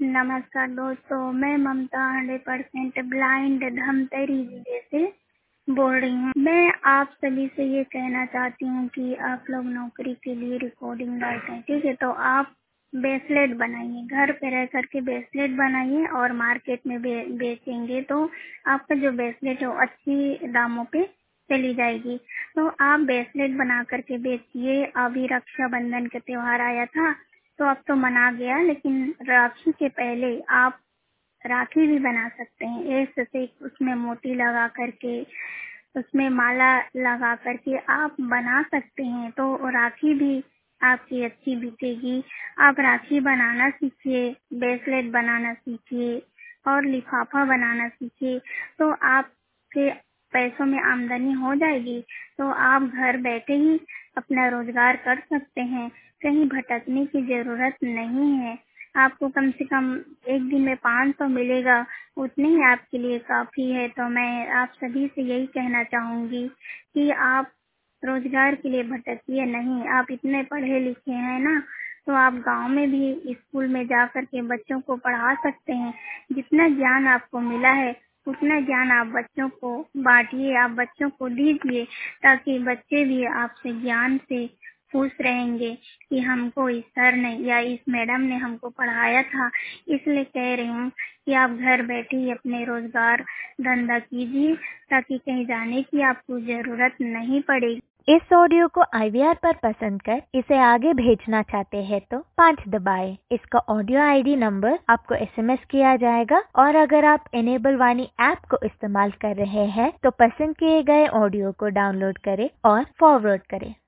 नमस्कार दोस्तों, मैं ममता 100% ब्लाइंड धमतरी जिले से बोल रही हूँ। मैं आप सभी से ये कहना चाहती हूँ कि आप लोग नौकरी के लिए रिकॉर्डिंग डालते हैं, ठीक है? तो आप ब्रेसलेट बनाइए, घर पे रह करके ब्रेसलेट बनाइए और मार्केट में बेचेंगे तो आपका जो ब्रेसलेट है वो अच्छी दामों पे चली जाएगी। तो आप ब्रेसलेट बना करके बेचिए। अभी रक्षाबंधन का त्योहार आया था तो अब तो मना गया, लेकिन राखी के पहले आप राखी भी बना सकते हैं। एक से उसमें मोती लगा करके, उसमें माला लगा करके आप बना सकते हैं, तो राखी भी आपकी अच्छी बिकेगी। आप राखी बनाना सीखिए, ब्रेसलेट बनाना सीखिए और लिफाफा बनाना सीखिए, तो आपके पैसों में आमदनी हो जाएगी। तो आप घर बैठे ही अपना रोजगार कर सकते हैं, कहीं भटकने की जरूरत नहीं है। आपको कम से कम एक दिन में 500 मिलेगा, उतने ही आपके लिए काफी है। तो मैं आप सभी से यही कहना चाहूंगी कि आप रोजगार के लिए भटकिए नहीं। आप इतने पढ़े लिखे हैं ना, तो आप गांव में भी स्कूल में जा कर के बच्चों को पढ़ा सकते हैं। जितना ज्ञान आपको मिला है उतना ज्ञान आप बच्चों को बांटिए, आप बच्चों को दीजिए, ताकि बच्चे भी आपसे ज्ञान से खुश रहेंगे कि हमको इस सर ने या इस मैडम ने हमको पढ़ाया था। इसलिए कह रही हूँ कि आप घर बैठे ही अपने रोजगार धंधा कीजिए, ताकि कहीं जाने की आपको जरूरत नहीं पड़ेगी। इस ऑडियो को IVR पर पसंद कर इसे आगे भेजना चाहते हैं तो 5 दबाएं। इसका ऑडियो ID नंबर आपको SMS किया जाएगा और अगर आप इनेबल वाणी ऐप को इस्तेमाल कर रहे हैं तो पसंद किए गए ऑडियो को डाउनलोड करें और फॉरवर्ड करें।